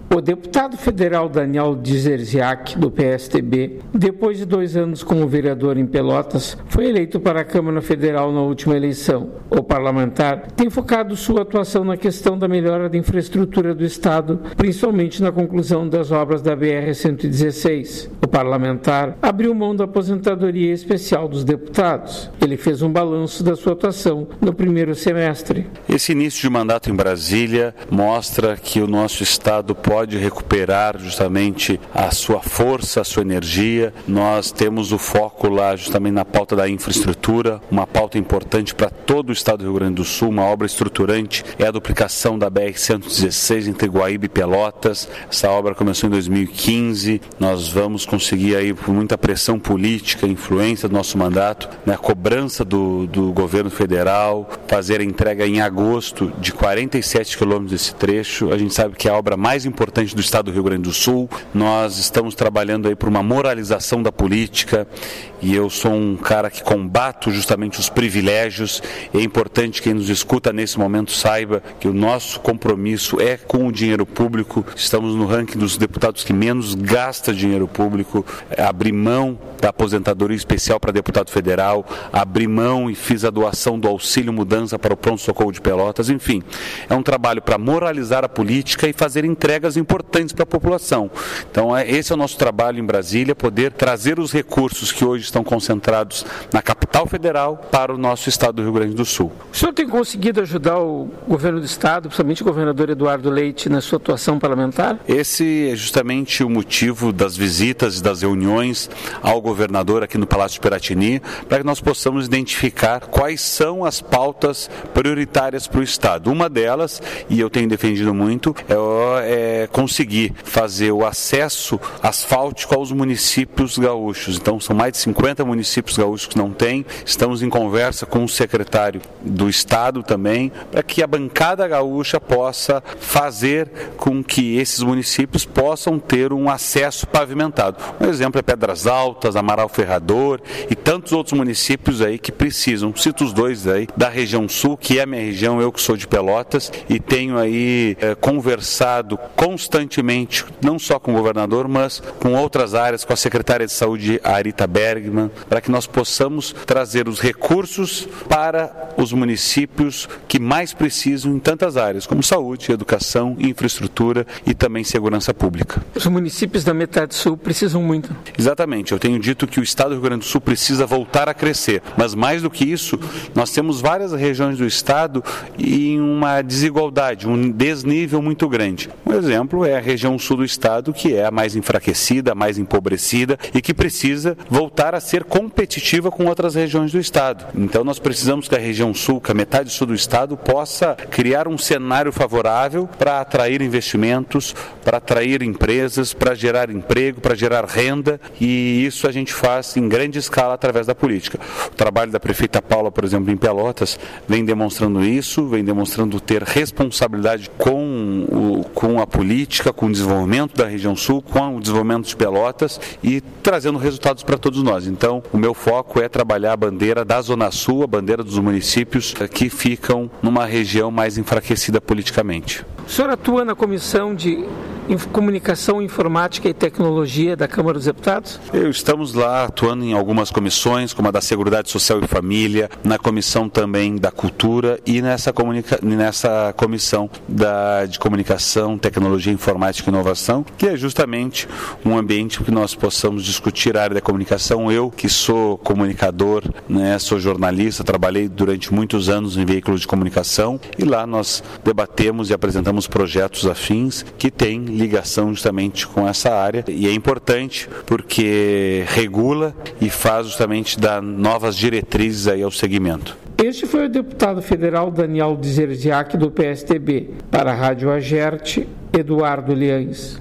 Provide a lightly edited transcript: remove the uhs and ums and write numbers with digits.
O deputado federal Daniel Dzerziak, do PSDB, depois de 2 anos como vereador em Pelotas, foi eleito para a Câmara Federal na última eleição. O parlamentar tem focado sua atuação na questão da melhora da infraestrutura do Estado, principalmente na conclusão das obras da BR-116. O parlamentar abriu mão da aposentadoria especial dos deputados. Ele fez um balanço da sua atuação no primeiro semestre. Esse início de mandato em Brasília mostra que o nosso Estado pode recuperar justamente a sua força, a sua energia. Nós temos o foco lá justamente na pauta da infraestrutura, uma pauta importante para todo o Estado do Rio Grande do Sul, uma obra estruturante, é a duplicação da BR-116 entre Guaíba e Pelotas. Essa obra começou em 2015, nós vamos conseguir aí, por muita pressão política, influência do nosso mandato, a cobrança do governo federal, fazer a entrega em agosto de 47 quilômetros desse trecho. A gente sabe que é a obra mais importante do Estado do Rio Grande do Sul. Nós estamos trabalhando aí por uma moralização da política e eu sou um cara que combato justamente os privilégios. É importante que quem nos escuta nesse momento saiba que o nosso compromisso é com o dinheiro público. Estamos no ranking dos deputados que menos gasta dinheiro público. Abri mão da aposentadoria especial para deputado federal, abri mão e fiz a doação do auxílio mudança para o pronto-socorro de Pelotas. Enfim, é um trabalho para moralizar a política e fazer entregas importantes para a população. Então, esse é o nosso trabalho em Brasília, poder trazer os recursos que hoje estão concentrados na capital federal para o nosso Estado do Rio Grande do Sul. O senhor tem conseguido ajudar o governo do Estado, principalmente o governador Eduardo Leite, na sua atuação parlamentar? Esse é justamente o motivo das visitas e das reuniões ao governador aqui no Palácio de Piratini, para que nós possamos identificar quais são as pautas prioritárias para o Estado. Uma delas, e eu tenho defendido muito, é conseguir fazer o acesso asfáltico aos municípios gaúchos. Então, são mais de 50 municípios gaúchos que não têm. Estamos em conversa com o secretário do Estado também, para que a bancada gaúcha possa fazer com que esses municípios possam ter um acesso pavimentado. Um exemplo é Pedras Altas, Amaral Ferrador e tantos outros municípios aí que precisam. Cito os dois aí da região sul, que é a minha região, eu que sou de Pelotas, e tenho aí conversado constantemente, não só com o governador, mas com outras áreas, com a secretária de saúde, a Arita Bergman, para que nós possamos trazer os recursos para os municípios que mais precisam em tantas áreas, como saúde, educação, infraestrutura e também segurança pública. Os municípios da metade sul precisam muito. Exatamente, eu tenho dito que o Estado do Rio Grande do Sul precisa voltar a crescer, mas mais do que isso, nós temos várias regiões do Estado em uma desigualdade, um desnível muito grande. Um exemplo é a região sul do Estado, que é a mais enfraquecida, a mais empobrecida e que precisa voltar a ser competitiva com outras regiões do Estado. Então nós precisamos que a região sul, que a metade sul do Estado, possa criar um cenário favorável para atrair investimentos, para atrair empresas, para gerar emprego, para gerar renda, e isso a gente faz em grande escala através da política. O trabalho da prefeita Paula, por exemplo, em Pelotas, vem demonstrando isso, vem demonstrando ter responsabilidade com a política, com o desenvolvimento da região sul, com o desenvolvimento de Pelotas e trazendo resultados para todos nós. Então, o meu foco é trabalhar a bandeira da Zona Sul, a bandeira dos municípios que ficam numa região mais enfraquecida politicamente. O senhor atua na Comissão de Comunicação, Informática e Tecnologia da Câmara dos Deputados? Estamos lá atuando em algumas comissões, como a da Seguridade Social e Família, na comissão também da Cultura e nessa comissão de Comunicação, Tecnologia, Informática e Inovação, que é justamente um ambiente que nós possamos discutir a área da comunicação. Eu, que sou comunicador, sou jornalista, trabalhei durante muitos anos em veículos de comunicação e lá nós debatemos e apresentamos projetos afins que têm ligação justamente com essa área, e é importante porque regula e faz justamente dar novas diretrizes aí ao segmento. Este foi o deputado federal Daniel Dzerziak, do PSDB. Para a Rádio Agerte, Eduardo Liães.